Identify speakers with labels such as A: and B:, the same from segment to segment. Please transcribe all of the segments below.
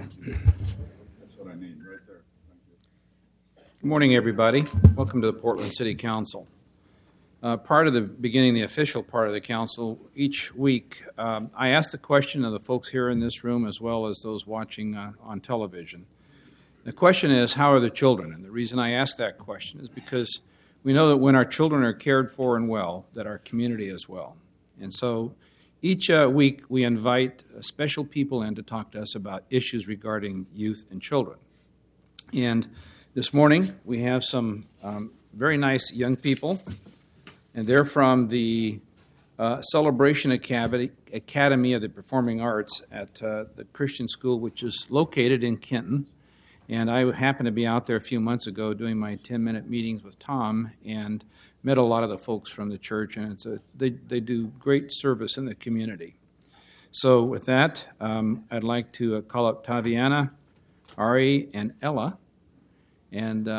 A: That's what I need right there. Thank you.
B: Good morning, everybody. Welcome to the Portland City Council. Prior to the beginning, the official part of the council, each week I ask the question of the folks here in this room as well as those watching on television. The question is, how are the children? And the reason I ask that question is because we know that when our children are cared for and well, that our community is well. And so each week we invite special people in to talk to us about issues regarding youth and children. And this morning we have some very nice young people, and they're from the Celebration Academy of the Performing Arts at the Christian School, which is located in Kenton. And I happened to be out there a few months ago doing my 10-minute meetings with Tom and met a lot of the folks from the church, and they do great service in the community. So with that, I'd like to call up Taviana, Ari, and Ella. And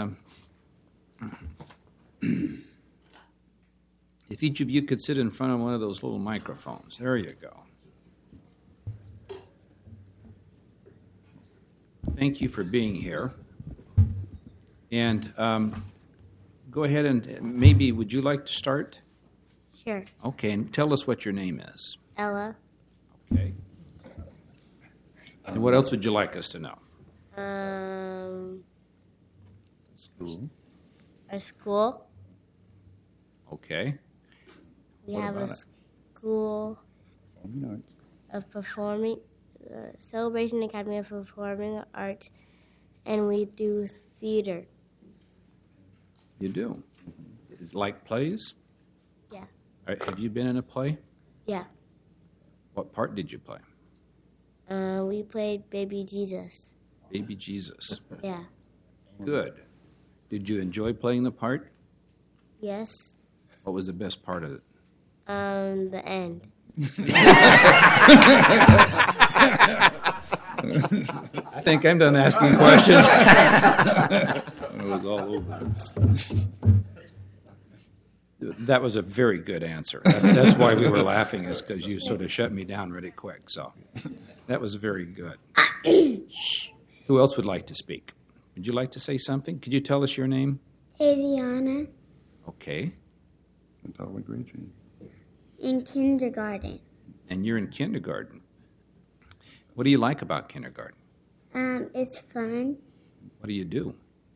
B: if each of you could sit in front of one of those little microphones. There you go. Thank you for being here. And go ahead and maybe, would you like to start?
C: Sure.
B: Okay, and tell us what your name is.
C: Ella.
B: Okay. And what else would you like us to know?
A: School.
C: Our school.
B: Okay.
C: We
B: What
C: have a
B: about it?
C: school
A: Performing arts.
C: of performing, Celebration Academy of Performing Arts, and we do theater.
B: You do. Is it like plays?
C: Yeah.
B: Have you been in a play?
C: Yeah.
B: What part did you play?
C: We played Baby Jesus.
B: Baby Jesus.
C: Yeah.
B: Good. Did you enjoy playing the part?
C: Yes.
B: What was the best part of it?
C: The end.
B: I think I'm done asking questions.
A: It was all over.
B: That was a very good answer. That's why we were laughing, is because you sort of shut me down really quick. So that was very good. Who else would like to speak? Would you like to say something? Could you tell us your name?
D: Aviana
B: Okay.
A: And tell what grade you're in.
D: in kindergarten.
B: And you're in kindergarten. What do you like about kindergarten?
D: It's fun.
B: What do you do?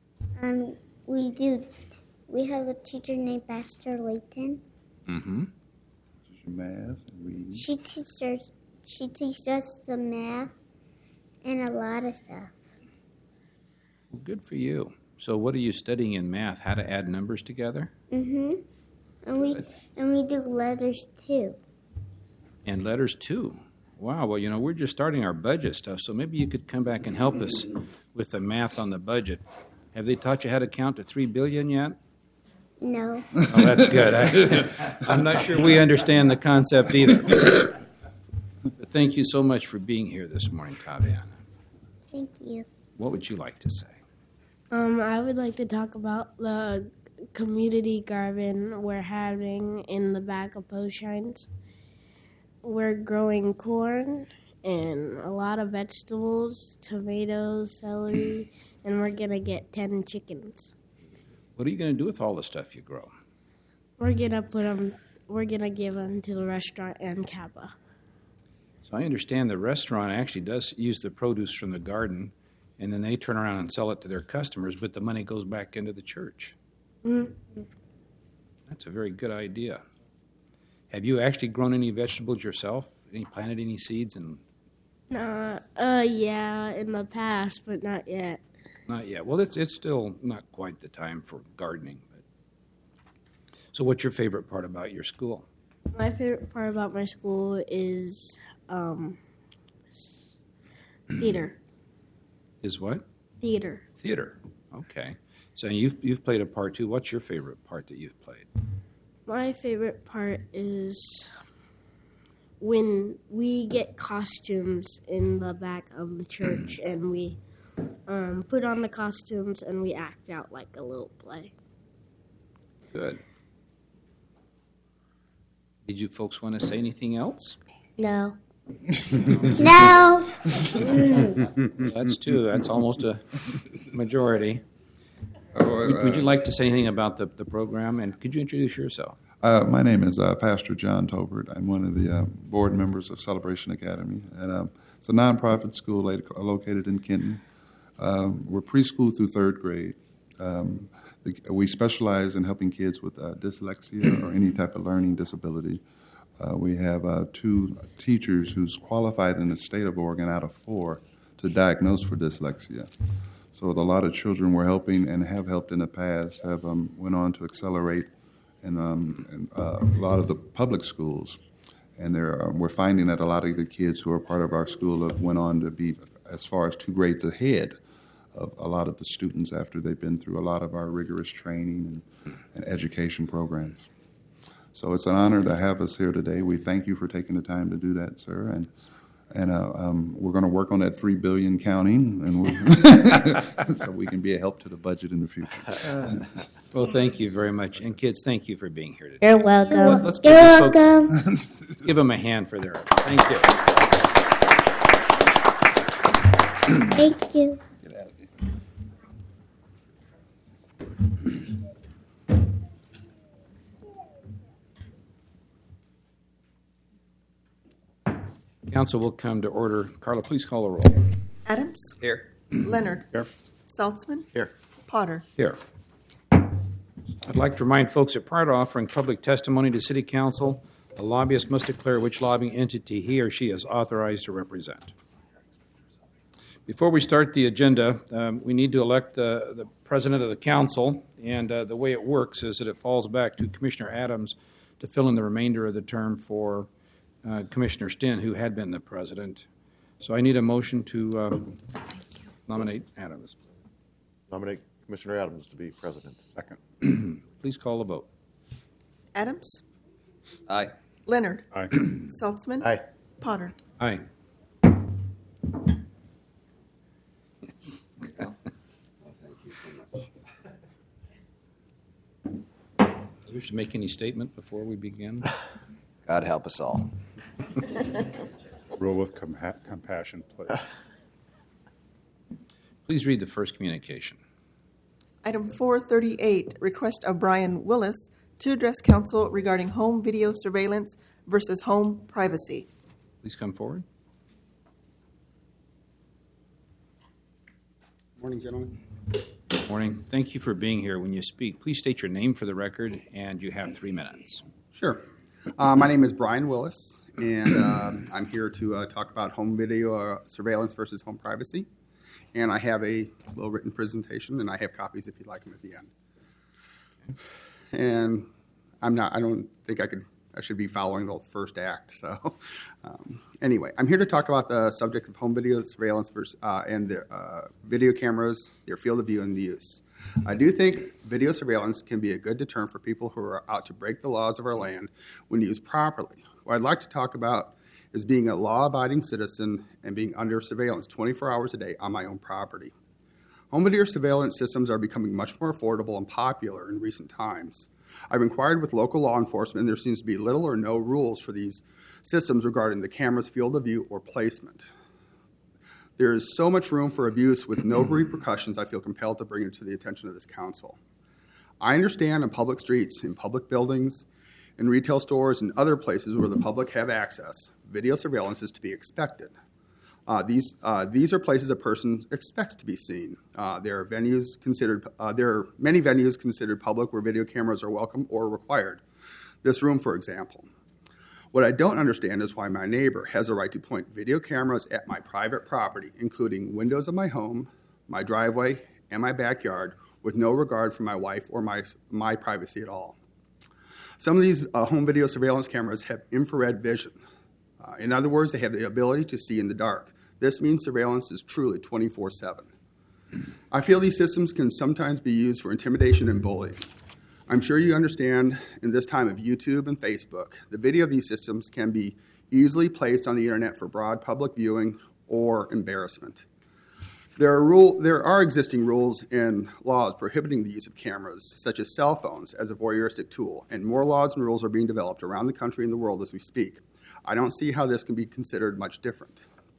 D: We have a teacher named Pastor Layton.
B: Mm-hmm.
A: Teach you math and reading.
D: She teaches us the math and a lot of stuff.
B: Well, good for you. So what are you studying in math? How to add numbers together?
D: And we do letters too.
B: And letters too. Wow, well, we're just starting our budget stuff, so maybe you could come back and help us with the math on the budget. Have they taught you how to count to 3 billion yet?
D: No.
B: Oh, that's good. I'm not sure we understand the concept either. But thank you so much for being here this morning, Taviana.
D: Thank you.
B: What would you like to say?
C: I would like to talk about the community garden we're having in the back of Poshines. We're growing corn and a lot of vegetables, tomatoes, celery, and we're going to get 10 chickens.
B: What are you going to do with all the stuff you grow?
C: We're going to give them to the restaurant and Kappa.
B: So I understand the restaurant actually does use the produce from the garden, and then they turn around and sell it to their customers, but the money goes back into the church.
C: Mm-hmm.
B: That's a very good idea. Have you actually grown any vegetables yourself? Planted any seeds?
C: Yeah, in the past, but not yet.
B: Not yet. Well, it's still not quite the time for gardening. But so what's your favorite part about your school?
C: My favorite part about my school is theater.
B: Is what?
C: Theater.
B: Theater. Okay. So you've played a part too. What's your favorite part that you've played?
C: My favorite part is when we get costumes in the back of the church and we put on the costumes and we act out like a little play.
B: Good. Did you folks want to say anything else?
C: No.
D: No.
B: That's two. That's almost a majority. Would you like to say anything about the program? And could you introduce yourself?
A: My name is Pastor John Tobert. I'm one of the board members of Celebration Academy. And it's a nonprofit school located in Kenton. We're preschool through third grade. We specialize in helping kids with dyslexia or any type of learning disability. We have 2 teachers who's qualified in the state of Oregon out of 4 to diagnose for dyslexia. So a lot of children we're helping and have helped in the past have went on to accelerate in a lot of the public schools. And we're finding that a lot of the kids who are part of our school have went on to be as far as 2 grades ahead of a lot of the students after they've been through a lot of our rigorous training and education programs. So it's an honor to have us here today. We thank you for taking the time to do that, sir. And we're going to work on that $3 billion counting, and so we can be a help to the budget in the future.
B: Well, thank you very much. And kids, thank you for being here today.
D: You're welcome.
B: Let's give these folks, give them a hand for their thank you.
D: Thank you.
A: Get out of here.
B: Council will come to order. Carla, please call the roll.
E: Adams.
B: Here.
E: Leonard.
B: Here.
E: Saltzman.
B: Here.
E: Potter.
B: Here. I'd like to remind folks that prior to offering public testimony to City Council, a lobbyist must declare which lobbying entity he or she is authorized to represent. Before we start the agenda, we need to elect the president of the council, and the way it works is that it falls back to Commissioner Adams to fill in the remainder of the term for Commissioner Stinn, who had been the president. So I need a motion to nominate Adams.
F: Nominate Commissioner Adams to be president.
A: Second.
B: Please call the vote.
E: Adams.
F: Aye.
E: Leonard.
A: Aye.
E: Saltzman.
F: Aye.
E: Potter.
B: Aye. Do you wish to make any statement before we begin?
G: God help us all.
H: Rule with compassion, please.
B: Please read the first communication.
E: Item 438, request of Brian Willis to address council regarding home video surveillance versus home privacy.
B: Please come forward.
I: Morning, gentlemen.
B: Morning. Thank you for being here. When you speak, please state your name for the record, and you have 3 minutes.
I: Sure. My name is Brian Willis, and I'm here to talk about home video surveillance versus home privacy. And I have a little written presentation, and I have copies if you'd like them at the end. And I don't think I should be following the first act. So anyway, I'm here to talk about the subject of home video surveillance versus, and the video cameras, their field of view and use. I do think video surveillance can be a good deterrent for people who are out to break the laws of our land when used properly. What I'd like to talk about is being a law-abiding citizen and being under surveillance 24 hours a day on my own property. Home video surveillance systems are becoming much more affordable and popular in recent times. I've inquired with local law enforcement, and there seems to be little or no rules for these systems regarding the camera's field of view or placement. There is so much room for abuse with no repercussions, I feel compelled to bring it to the attention of this council. I understand on public streets, in public buildings, in retail stores, and other places where the public have access, video surveillance is to be expected. These are places a person expects to be seen. There are many venues considered public where video cameras are welcome or required. This room, for example. What I don't understand is why my neighbor has a right to point video cameras at my private property, including windows of my home, my driveway, and my backyard, with no regard for my wife or my privacy at all. Some of these home video surveillance cameras have infrared vision. In other words, they have the ability to see in the dark. This means surveillance is truly 24/7. I feel these systems can sometimes be used for intimidation and bullying. I'm sure you understand in this time of YouTube and Facebook, the video of these systems can be easily placed on the internet for broad public viewing or embarrassment. There are existing rules and laws prohibiting the use of cameras, such as cell phones, as a voyeuristic tool, and more laws and rules are being developed around the country and the world as we speak. I don't see how this can be considered much different.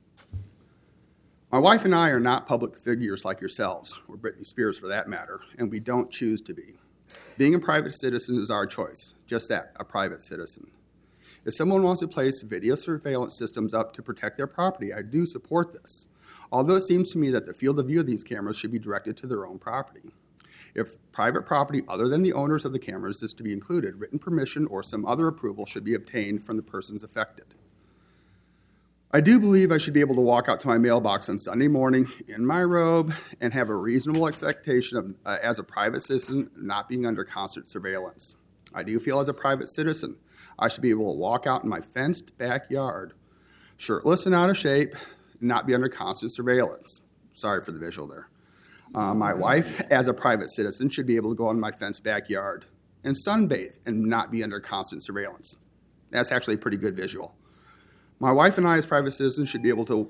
I: My wife and I are not public figures like yourselves, or Britney Spears for that matter, and we don't choose to be. Being a private citizen is our choice, just that, a private citizen. If someone wants to place video surveillance systems up to protect their property, I do support this, although it seems to me that the field of view of these cameras should be directed to their own property. If private property other than the owners of the cameras is to be included, written permission or some other approval should be obtained from the persons affected. I do believe I should be able to walk out to my mailbox on Sunday morning in my robe and have a reasonable expectation of, as a private citizen, not being under constant surveillance. I do feel as a private citizen, I should be able to walk out in my fenced backyard, shirtless and out of shape, and not be under constant surveillance. Sorry for the visual there. My wife, as a private citizen, should be able to go in my fenced backyard and sunbathe and not be under constant surveillance. That's actually a pretty good visual. My wife and I, as private citizens, should be able to...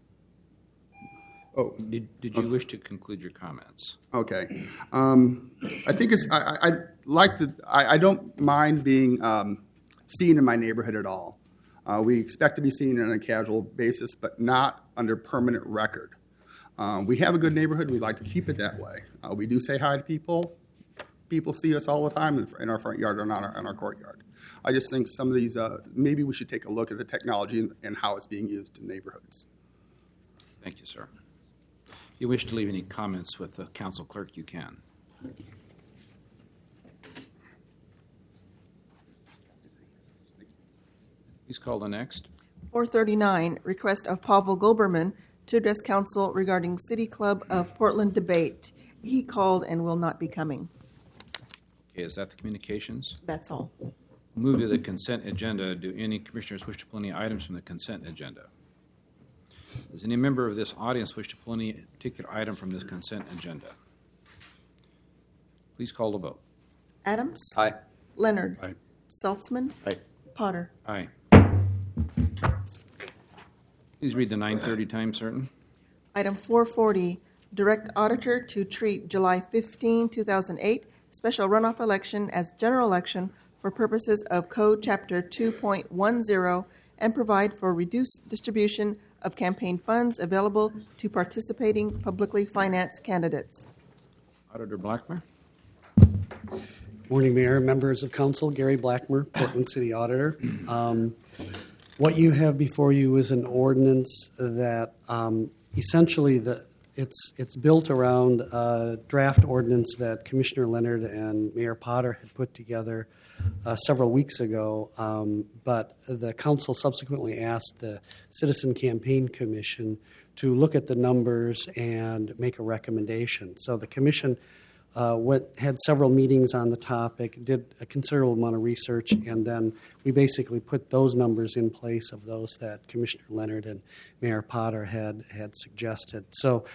I: Oh,
B: Did you wish to conclude your comments?
I: okay. I think it's... I don't mind being seen in my neighborhood at all. We expect to be seen on a casual basis, but not under permanent record. We have a good neighborhood. We like to keep it that way. We do say hi to people. People see us all the time in our front yard or not in our courtyard. I just think some of these, maybe we should take a look at the technology and how it's being used in neighborhoods.
B: Thank you, sir. If you wish to leave any comments with the council clerk, you can. Please call the next.
E: 439, request of Pavel Goberman to address council regarding City Club of Portland debate. He called and will not be coming.
B: Okay, is that the communications?
E: That's all.
B: Move to the consent agenda. Do any commissioners wish to pull any items from the consent agenda? Does any member of this audience wish to pull any particular item from this consent agenda? Please call the vote.
E: Adams?
F: Aye.
E: Leonard?
H: Aye.
E: Seltzman?
F: Aye.
E: Potter?
B: Aye. Please read the 9:30 time certain.
E: Item 440, direct auditor to treat July 15, 2008 special runoff election as general election for purposes of Code Chapter 2.10 and provide for reduced distribution of campaign funds available to participating publicly financed candidates.
B: Auditor Blackmer.
J: Morning, Mayor, members of council. Gary Blackmer, Portland City Auditor. What you have before you is an ordinance that essentially it's built around a draft ordinance that Commissioner Leonard and Mayor Potter had put together several weeks ago, but the council subsequently asked the Citizen Campaign Commission to look at the numbers and make a recommendation. So the commission had several meetings on the topic, did a considerable amount of research, and then we basically put those numbers in place of those that Commissioner Leonard and Mayor Potter had suggested. So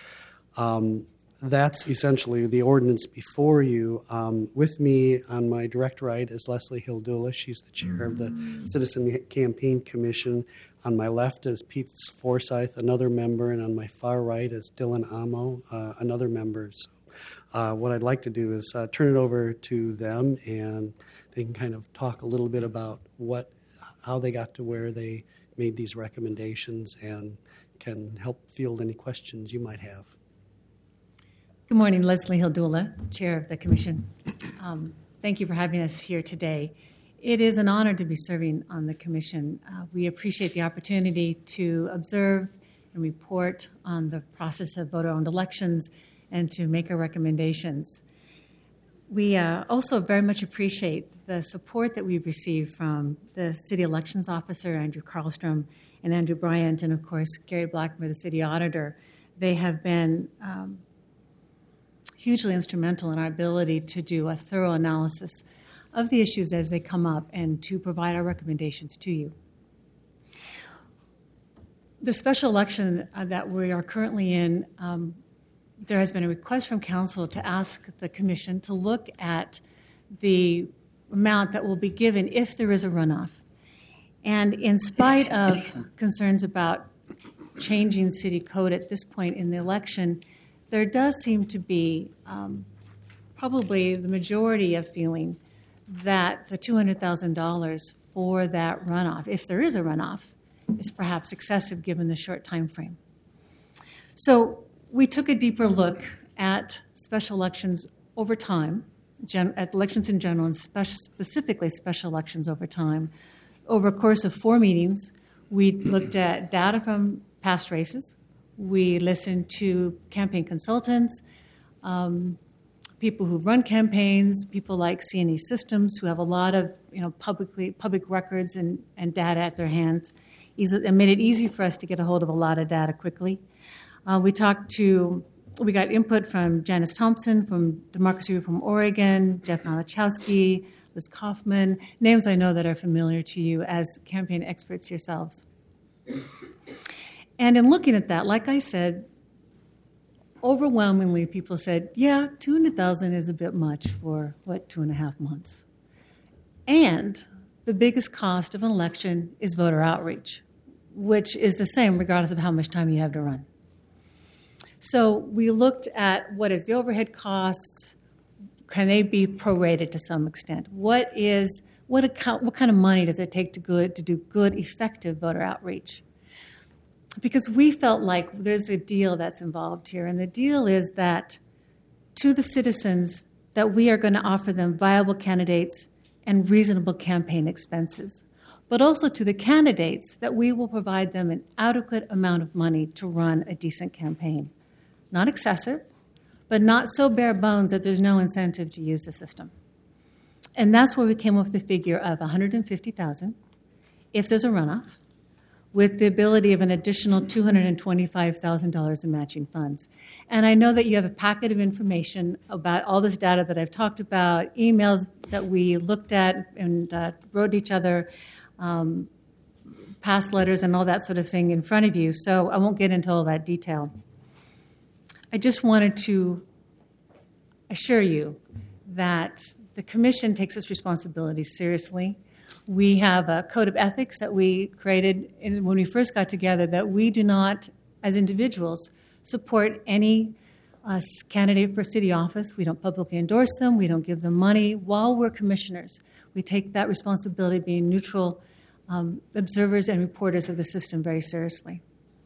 J: that's essentially the ordinance before you. With me on my direct right is Leslie Hildula. She's the chair of the Citizen Campaign Commission. On my left is Pete Forsyth, another member, and on my far right is Dylan Amo, another member. So, what I'd like to do is turn it over to them, and they can kind of talk a little bit about how they got to where they made these recommendations and can help field any questions you might have.
K: Good morning, Leslie Hildula, Chair of the Commission. Thank you for having us here today. It is an honor to be serving on the Commission. We appreciate the opportunity to observe and report on the process of voter-owned elections and to make our recommendations. We also very much appreciate the support that we've received from the City Elections Officer, Andrew Carlstrom, and Andrew Bryant, and of course, Gary Blackmer, the City Auditor. They have been hugely instrumental in our ability to do a thorough analysis of the issues as they come up and to provide our recommendations to you. The special election that we are currently in, there has been a request from council to ask the commission to look at the amount that will be given if there is a runoff. And in spite of concerns about changing city code at this point in the election, there does seem to be probably the majority of feeling that the $200,000 before that runoff, if there is a runoff, is perhaps excessive given the short time frame. So we took a deeper look at special elections over time, at elections in general, and specifically special elections over time. Over a course of 4 meetings, we looked at data from past races. We listened to campaign consultants, people who've run campaigns, people like C&E Systems who have a lot of public records and data at their hands. It made it easy for us to get a hold of a lot of data quickly. We got input from Janice Thompson from Democracy Reform Oregon, Jeff Malachowski, Liz Kaufman, names I know that are familiar to you as campaign experts yourselves. And in looking at that, like I said, overwhelmingly people said, yeah, 200,000 is a bit much for, 2.5 months. And the biggest cost of an election is voter outreach, which is the same regardless of how much time you have to run. So we looked at what is the overhead costs, can they be prorated to some extent? What kind of money does it take to do good, effective voter outreach? Because we felt like there's a deal that's involved here, and the deal is that to the citizens that we are going to offer them viable candidates and reasonable campaign expenses, but also to the candidates that we will provide them an adequate amount of money to run a decent campaign. Not excessive, but not so bare bones that there's no incentive to use the system. And that's where we came up with the figure of $150,000 if there's a runoff, with the ability of an additional $225,000 in matching funds. And I know that you have a packet of information about all this data that I've talked about, emails that we looked at and wrote each other, past letters and all that sort of thing in front of you, so I won't get into all that detail. I just wanted to assure you that the Commission takes its responsibilities seriously. We have a code of ethics that we created when we first got together that we do not, as individuals, support any candidate for city office. We don't publicly endorse them. We don't give them money. While we're commissioners, we take that responsibility of being neutral observers and reporters of the system very seriously.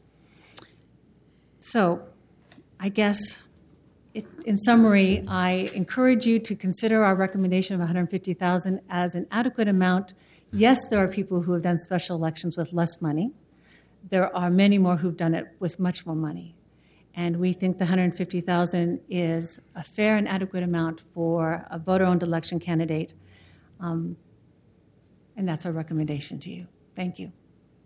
K: So I guess, in summary, I encourage you to consider our recommendation of $150,000 as an adequate amount. Yes, there are people who have done special elections with less money. There are many more who've done it with much more money. And we think the $150,000 is a fair and adequate amount for a voter-owned election candidate. And that's our recommendation to you. Thank you.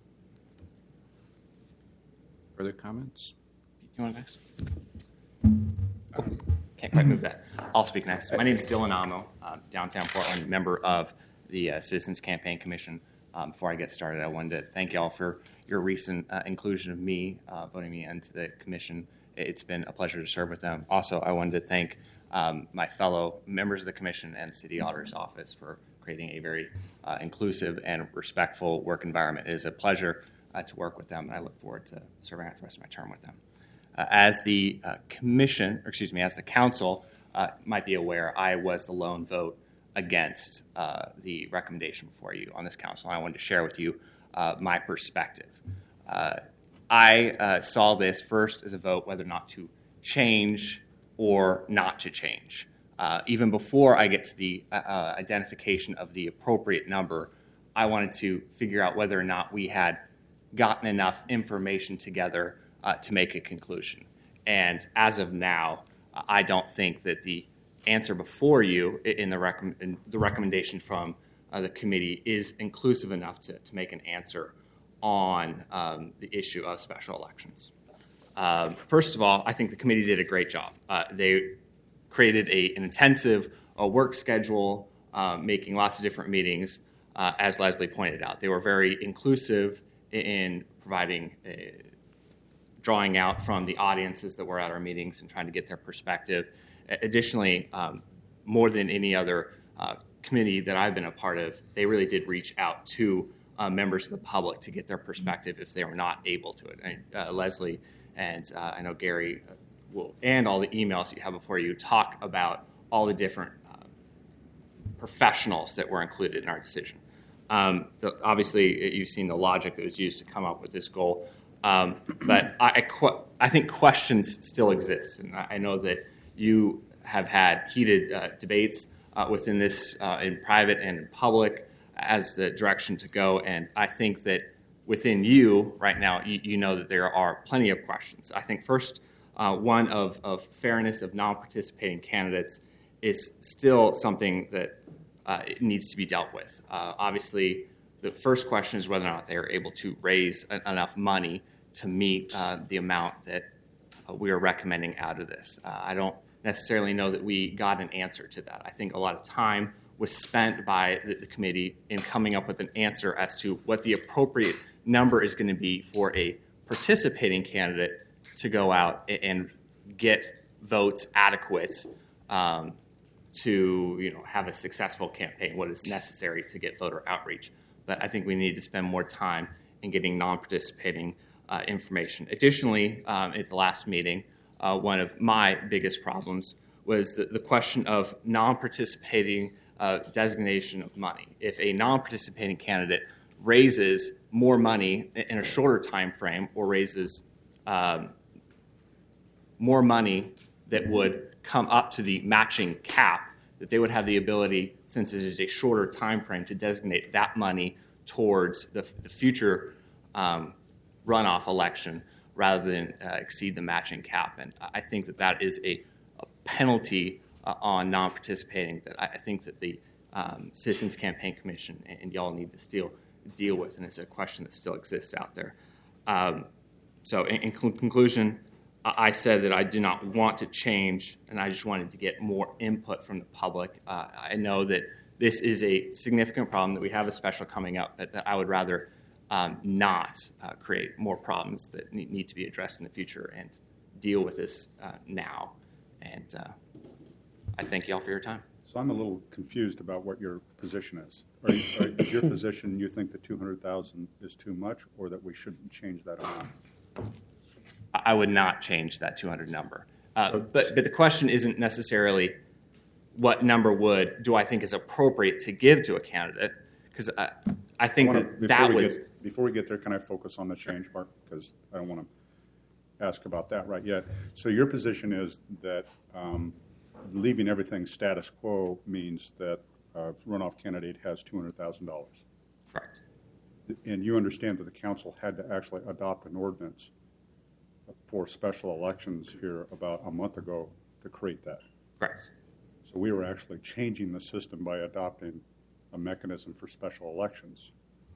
B: Further comments?
L: You want next? Oh, can't quite move that. I'll speak next. My name is Dylan Amo, downtown Portland, member of the Citizens Campaign Commission. Before I get started, I wanted to thank you all for your recent inclusion of me, voting me into the commission. It's been a pleasure to serve with them. Also, I wanted to thank my fellow members of the commission and the city auditor's office for creating a very inclusive and respectful work environment. It is a pleasure to work with them, and I look forward to serving out the rest of my term with them. As the as the council might be aware, I was the lone vote against the recommendation before you on this council. I wanted to share with you my perspective. I saw this first as a vote whether or not to change or not to change. Even before I get to the identification of the appropriate number, I wanted to figure out whether or not we had gotten enough information together to make a conclusion. And as of now, I don't think that the answer before you in the recommendation from the committee is inclusive enough to make an answer on the issue of special elections. First of all, I think the committee did a great job. They created an intensive work schedule, making lots of different meetings, as Leslie pointed out. They were very inclusive in providing drawing out from the audiences that were at our meetings and trying to get their perspective. Additionally, more than any other committee that I've been a part of, they really did reach out to members of the public to get their perspective if they were not able to it. And, Leslie and I know Gary will, and all the emails you have before you, talk about all the different professionals that were included in our decision. Obviously, you've seen the logic that was used to come up with this goal. But I think questions still exist. And I know that you have had heated debates within this in private and in public as the direction to go. And I think that within you right now, you know that there are plenty of questions. I think first, one of fairness of non-participating candidates is still something that it needs to be dealt with. Obviously, the first question is whether or not they are able to raise enough money to meet the amount that we are recommending out of this. I don't necessarily know that we got an answer to that. I think a lot of time was spent by the committee in coming up with an answer as to what the appropriate number is going to be for a participating candidate to go out and get votes adequate to have a successful campaign, what is necessary to get voter outreach. But I think we need to spend more time in getting non-participating information. Additionally, at the last meeting, one of my biggest problems was the question of non-participating designation of money. If a non-participating candidate raises more money in a shorter time frame or raises more money that would come up to the matching cap, that they would have the ability, since it is a shorter time frame, to designate that money towards the future runoff election rather than exceed the matching cap. And I think that is a penalty on non-participating that I think that the Citizens Campaign Commission and y'all need to still deal with, and it's a question that still exists out there. So in conclusion, I said that I do not want to change, and I just wanted to get more input from the public. I know that this is a significant problem, that we have a special coming up, but that I would rather not create more problems that need to be addressed in the future and deal with this now. And I thank you all for your time.
H: So I'm a little confused about what your position is. Is your position you think the $200,000 is too much, or that we shouldn't change that amount?
L: I would not change that 200 number. But the question isn't necessarily what number do I think is appropriate to give to a candidate, because I think
H: Before we get there, can I focus on the change part? Because I don't want to ask about that right yet. So your position is that leaving everything status quo means that a runoff candidate has $200,000.
L: Correct.
H: And you understand that the council had to actually adopt an ordinance for special elections here about a month ago to create that.
L: Correct.
H: So we were actually changing the system by adopting a mechanism for special elections.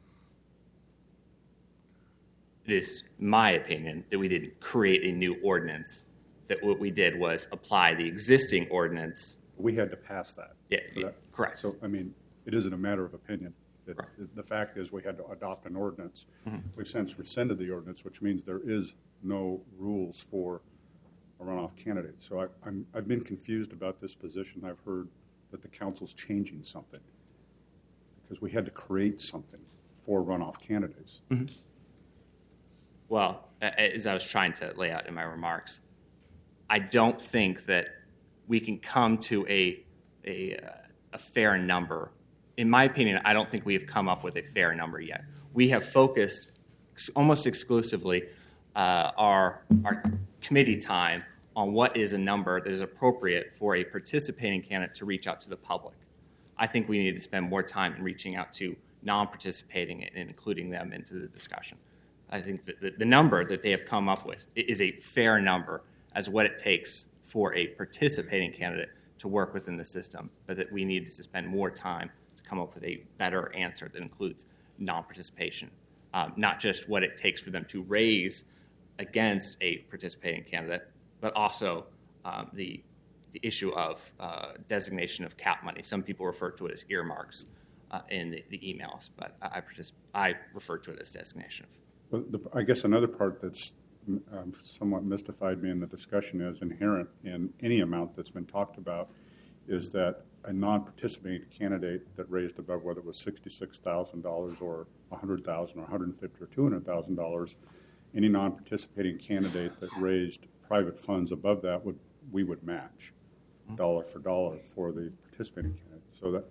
L: It is my opinion that we didn't create a new ordinance, that what we did was apply the existing ordinance.
H: We had to pass that.
L: Yeah, correct.
H: So, I mean, it isn't a matter of opinion. The fact is we had to adopt an ordinance. Mm-hmm. We've since rescinded the ordinance, which means there is no rules for a runoff candidate. So I've been confused about this position. I've heard that the council's changing something because we had to create something for runoff candidates.
L: Mm-hmm. Well, as I was trying to lay out in my remarks, I don't think that we can come to a fair number. In my opinion, I don't think we have come up with a fair number yet. We have focused almost exclusively our committee time on what is a number that is appropriate for a participating candidate to reach out to the public. I think we need to spend more time in reaching out to non-participating and including them into the discussion. I think that the number that they have come up with is a fair number as what it takes for a participating candidate to work within the system, but that we need to spend more time to come up with a better answer that includes non-participation, not just what it takes for them to raise against a participating candidate, but also the issue of designation of cap money. Some people refer to it as earmarks in the emails, but I refer to it as designation.
H: I guess another part that's somewhat mystified me in the discussion is inherent in any amount that's been talked about is that a non-participating candidate that raised above, whether it was $66,000 or $100,000 or $150,000 or $200,000, any non-participating candidate that raised private funds above that we would match dollar for dollar for the participating candidate. So that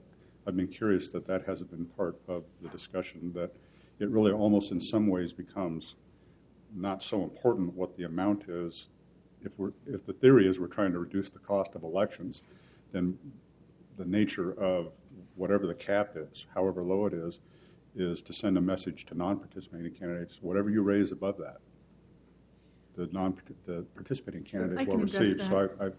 H: I've been curious that that hasn't been part of the discussion, that it really almost in some ways becomes not so important what the amount is. If the theory is we're trying to reduce the cost of elections, then the nature of whatever the cap is, however low it is to send a message to non-participating candidates. Whatever you raise above that, the participating candidate will receive.
K: That.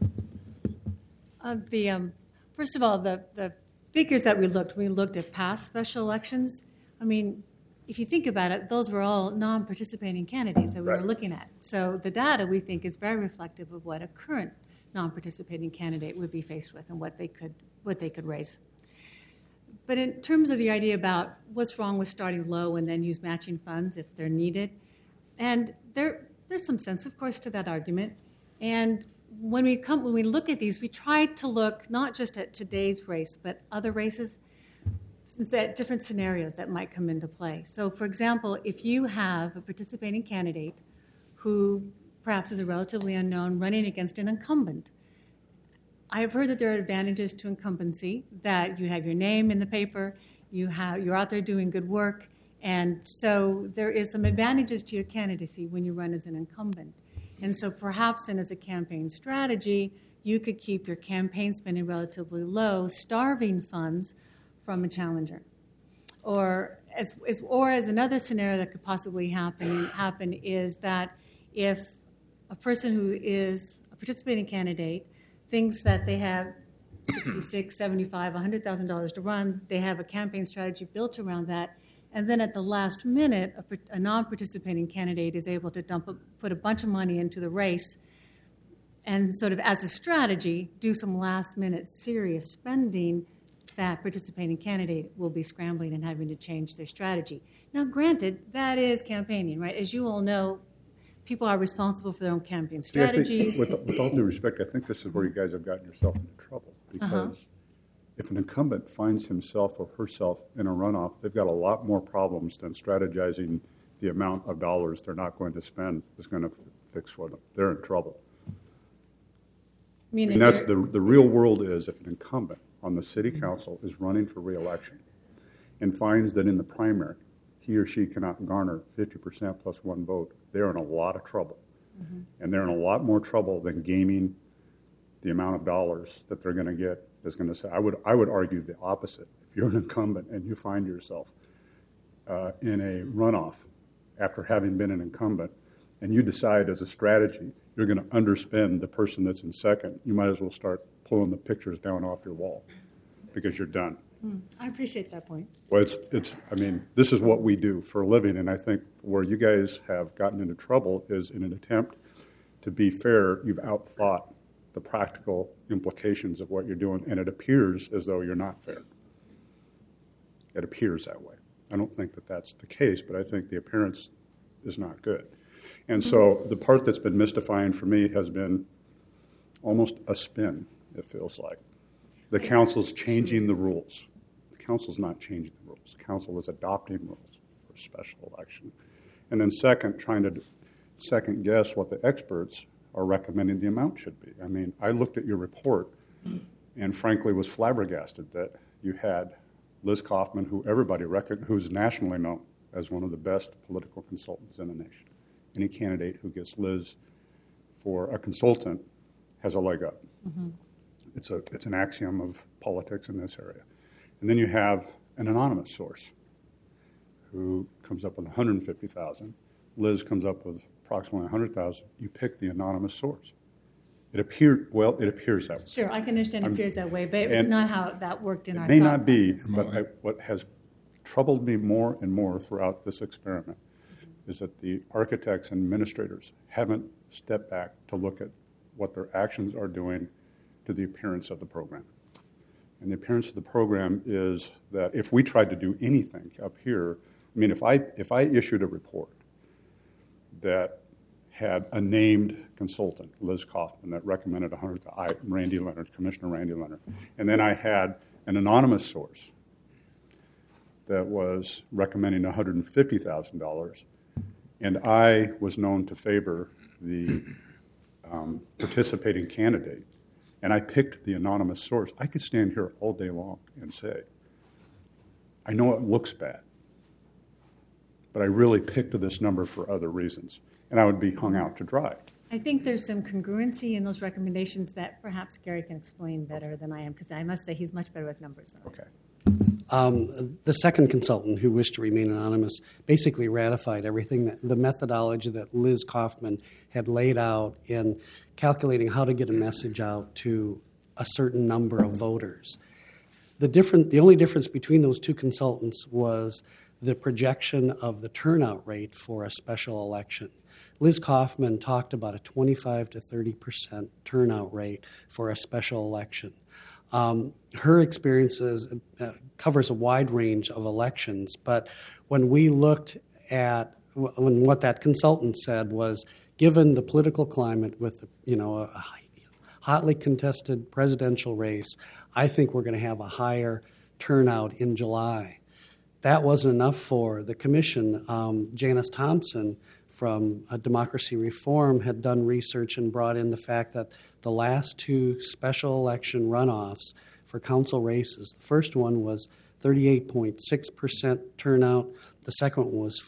K: So first of all, the figures that we looked at past special elections. I mean, if you think about it, those were all non-participating candidates that we were looking at. So the data, we think, is very reflective of what a current non-participating candidate would be faced with and what they could raise. But in terms of the idea about what's wrong with starting low and then use matching funds if they're needed, and there's some sense, of course, to that argument. And when we look at these, we try to look not just at today's race, but other races, at different scenarios that might come into play. So, for example, if you have a participating candidate who perhaps is a relatively unknown running against an incumbent, I have heard that there are advantages to incumbency, that you have your name in the paper, you're out there doing good work, and so there is some advantages to your candidacy when you run as an incumbent. And so perhaps as a campaign strategy, you could keep your campaign spending relatively low, starving funds from a challenger. Or as another scenario that could possibly happen is that if a person who is a participating candidate thinks that they have $66,000, $75,000, $100,000 to run, they have a campaign strategy built around that, and then at the last minute, a non-participating candidate is able to put a bunch of money into the race and sort of as a strategy do some last-minute serious spending, that participating candidate will be scrambling and having to change their strategy. Now, granted, that is campaigning, right? As you all know, people are responsible for their own campaign strategies.
H: Yeah, with all due respect, I think this is where you guys have gotten yourself into trouble. Because if an incumbent finds himself or herself in a runoff, they've got a lot more problems than strategizing the amount of dollars they're not going to spend is going to fix for them. They're in trouble. And that's the real world is if an incumbent on the city council is running for re-election and finds that in the primary he or she cannot garner 50% plus one vote, they're in a lot of trouble. And they're in a lot more trouble than gaming the amount of dollars that they're going to get is going to say. I would argue the opposite. If you're an incumbent and you find yourself in a runoff after having been an incumbent and you decide as a strategy you're going to underspend the person that's in second, you might as well start pulling the pictures down off your wall because you're done.
K: I appreciate that point.
H: Well, I mean, this is what we do for a living, and I think where you guys have gotten into trouble is in an attempt to be fair, you've outthought the practical implications of what you're doing, and it appears as though you're not fair. It appears that way. I don't think that that's the case, but I think the appearance is not good. And so the part that's been mystifying for me has been almost a spin, it feels like. The council's changing the rules. The council's not changing the rules. The council is adopting rules for a special election. And then second, trying to second guess what the experts are recommending the amount should be. I mean, I looked at your report and frankly was flabbergasted that you had Liz Kaufman, who everybody who's nationally known as one of the best political consultants in the nation. Any candidate who gets Liz for a consultant has a leg up. It's an axiom of politics in this area. And then you have an anonymous source who comes up with 150,000. Liz comes up with approximately 100,000. You pick the anonymous source. It appears that way.
K: Sure, I can understand it appears that way, but it's not how that worked in our
H: It may not be, but what has troubled me more and more throughout this experiment is that the architects and administrators haven't stepped back to look at what their actions are doing to the appearance of the program. And the appearance of the program is that if we tried to do anything up here, I mean, if I issued a report that had a named consultant, Liz Kaufman, that recommended Randy Leonard, Commissioner Randy Leonard, and then I had an anonymous source that was recommending $150,000, and I was known to favor the participating candidate, and I picked the anonymous source, I could stand here all day long and say I know it looks bad, but I really picked this number for other reasons, and I would be hung out to dry.
K: I think there's some congruency in those recommendations that perhaps Gary can explain better than I am, because I must say he's much better with numbers than I am.
H: Okay.
J: The second consultant who wished to remain anonymous basically ratified everything, the methodology that Liz Kaufman had laid out in calculating how to get a message out to a certain number of voters. The only difference between those two consultants was the projection of the turnout rate for a special election. Liz Kaufman talked about a 25 to 30% turnout rate for a special election. Her experiences covers a wide range of elections, but when we looked at what that consultant said was, given the political climate with a hotly contested presidential race, I think we're going to have a higher turnout in July. That wasn't enough for the commission. Janice Thompson from Democracy Reform had done research and brought in the fact that the last two special election runoffs for council races, the first one was 38.6% turnout, the second one was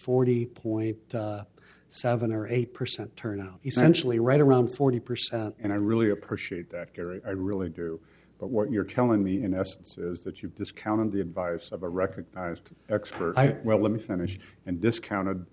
J: 40.7 or 8% turnout, essentially right around 40%.
H: And I really appreciate that, Gary. I really do. But what you're telling me, in essence, is that you've discounted the advice of a recognized expert. Well, let me finish. And discounted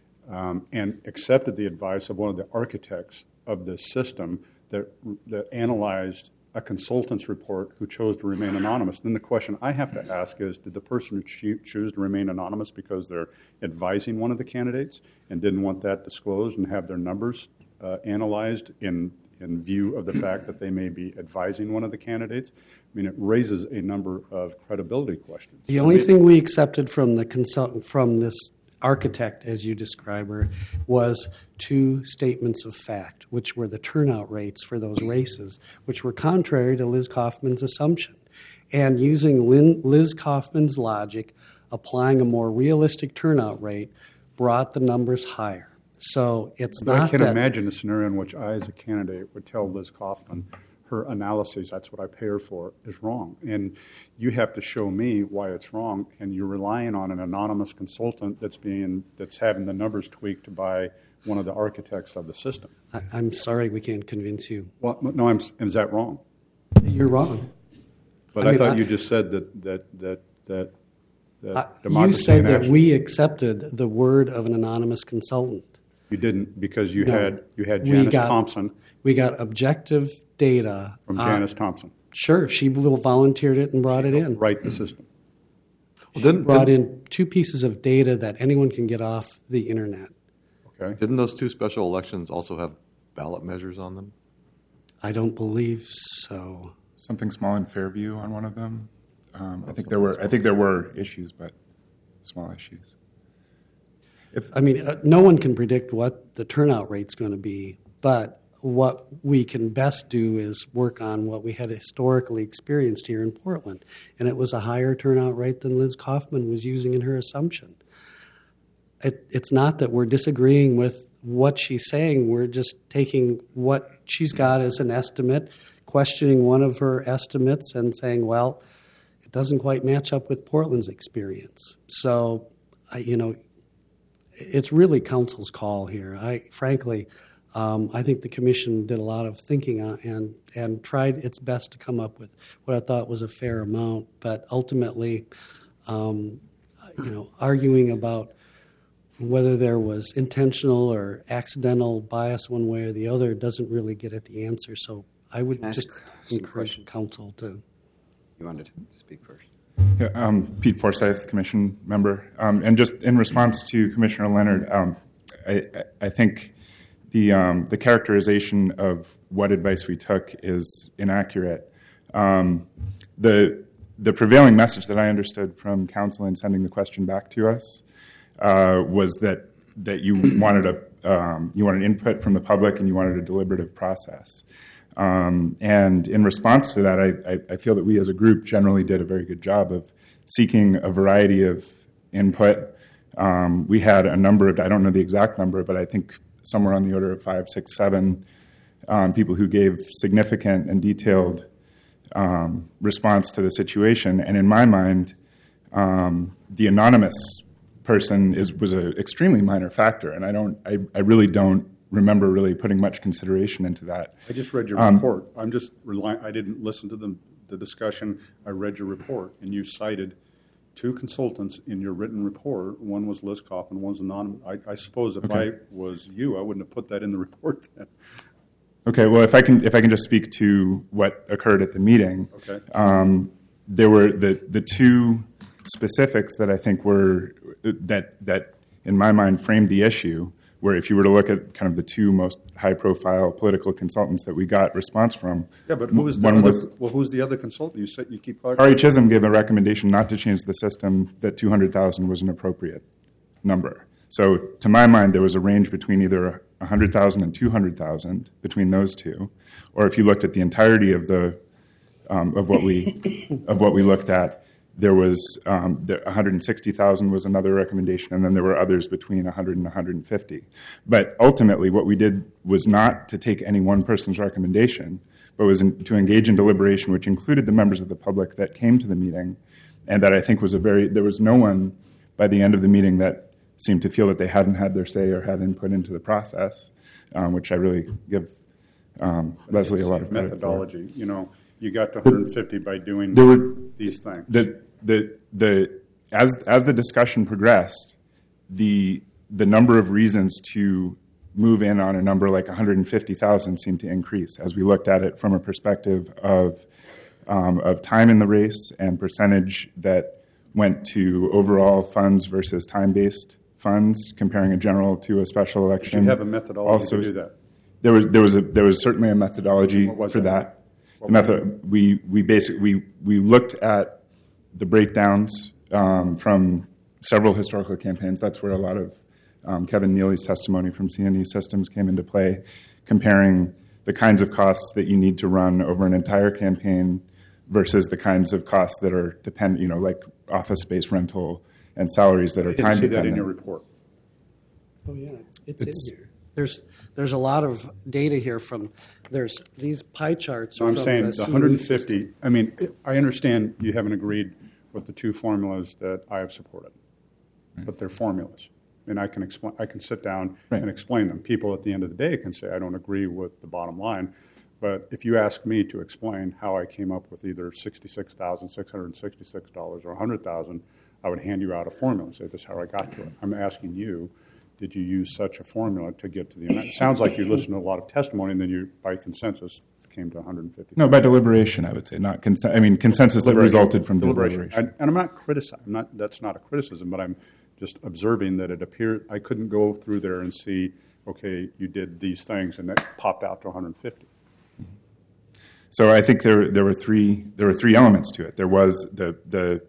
H: and accepted the advice of one of the architects of this system that analyzed a consultant's report who chose to remain anonymous. Then the question I have to ask is, did the person choose to remain anonymous because they're advising one of the candidates and didn't want that disclosed and have their numbers analyzed in view of the fact that they may be advising one of the candidates? I mean, it raises a number of credibility questions.
J: The only thing we accepted from the consultant, from this architect, as you describe her, was two statements of fact, which were the turnout rates for those races, which were contrary to Liz Kaufman's assumption. And using Liz Kaufman's logic, applying a more realistic turnout rate, brought the numbers higher. So it's
H: but
J: not
H: I can
J: that
H: imagine a scenario in which I, as a candidate, would tell Liz Kaufman her analysis, that's what I pay her for, is wrong. And you have to show me why it's wrong, and you're relying on an anonymous consultant that's having the numbers tweaked by one of the architects of the system.
J: I'm sorry we can't convince you.
H: Well, no, is that wrong?
J: You're wrong.
H: But I thought you just said that democracy
J: you said
H: in
J: that
H: action.
J: we accepted the word of an anonymous consultant.
H: You didn't, because you
J: No.
H: had Janice Thompson.
J: We got objective data
H: From Janice Thompson.
J: Sure, she volunteered it and brought it in.
H: Write the system.
J: She brought in two pieces of data that anyone can get off the internet.
H: Okay.
F: Didn't those two special elections also have ballot measures on them?
J: I don't believe so.
M: Something small in Fairview on one of them. I think there were issues, but small issues.
J: No one can predict what the turnout rate's going to be, but what we can best do is work on what we had historically experienced here in Portland, and it was a higher turnout rate than Liz Kaufman was using in her assumption. It's not that we're disagreeing with what she's saying. We're just taking what she's got as an estimate, questioning one of her estimates, and saying, well, it doesn't quite match up with Portland's experience. So, it's really council's call here. Frankly, I think the commission did a lot of thinking and tried its best to come up with what I thought was a fair amount. But ultimately, arguing about whether there was intentional or accidental bias one way or the other doesn't really get at the answer. So I would just encourage council to.
G: You wanted to speak first.
M: Yeah, Pete Forsyth, Commission member. And just in response to Commissioner Leonard, I think the characterization of what advice we took is inaccurate. The prevailing message that I understood from council in sending the question back to us was that you wanted input from the public and you wanted a deliberative process. And in response to that, I feel that we as a group generally did a very good job of seeking a variety of input. We had a number of, I don't know the exact number, but I think somewhere on the order of 5, 6, 7 people who gave significant and detailed response to the situation. And in my mind, the anonymous person was an extremely minor factor, and I really don't remember really putting much consideration into that.
H: I just read your report. I'm just relying. I didn't listen to the discussion. I read your report, and you cited 2 consultants in your written report. One was Liz Kaufman, one's anonymous. I suppose if I was you, I wouldn't have put that in the report then.
M: Okay. Well, if I can just speak to what occurred at the meeting.
H: Okay.
M: There were the 2 specifics that I think were that in my mind framed the issue. Where if you were to look at kind of the 2 most high-profile political consultants that we got response from,
H: yeah, but who's the other consultant? You said you keep talking.
M: Ari Chisholm gave a recommendation not to change the system, that 200,000 was an appropriate number. So to my mind, there was a range between either 100,000 and 200,000 between those 2, or if you looked at the entirety of the of what we looked at. There was 160,000 was another recommendation, and then there were others between 100 and 150. But ultimately, what we did was not to take any one person's recommendation, but was to engage in deliberation, which included the members of the public that came to the meeting, and that I think was there was no one by the end of the meeting that seemed to feel that they hadn't had their say or had input into the process, which I really give Leslie a lot of credit
H: methodology.
M: for.
H: You know, you got to 150 by doing these things.
M: As the discussion progressed, the number of reasons to move in on a number like 150,000 seemed to increase as we looked at it from a perspective of time in the race and percentage that went to overall funds versus time-based funds, comparing a general to a special election.
H: Did you have a methodology to do that?
M: There was certainly a methodology for that. The method we looked at the breakdowns from several historical campaigns. That's where a lot of Kevin Neely's testimony from CNE Systems came into play, comparing the kinds of costs that you need to run over an entire campaign versus the kinds of costs that are dependent, like office space rental and salaries that are time dependent.
H: I didn't see that in your report.
J: Oh yeah, it's in here. There's a lot of data here there's these pie charts.
H: So I'm saying the 150, I mean, I understand you haven't agreed with the 2 formulas that I have supported, but they're formulas. And I can sit down and explain them. People at the end of the day can say, I don't agree with the bottom line. But if you ask me to explain how I came up with either $66,666 or $100,000, I would hand you out a formula and say, this is how I got to it. I'm asking you, did you use such a formula to get to the amount? It sounds like you listened to a lot of testimony, and then you, by consensus, came to 150.
M: No, by deliberation, I would say, not consensus. I mean, consensus that resulted from deliberation.
H: And I'm not criticizing. That's not a criticism, but I'm just observing that it appeared I couldn't go through there and see, okay, you did these things, and that popped out to 150.
M: So I think there were three elements to it. There was the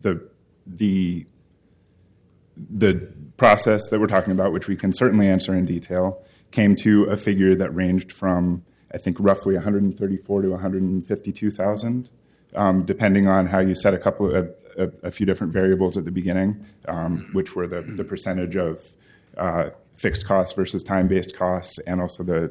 M: process that we're talking about, which we can certainly answer in detail, came to a figure that ranged from, I think, roughly 134 to 152,000, depending on how you set a few different variables at the beginning, which were the percentage of fixed costs versus time-based costs, and also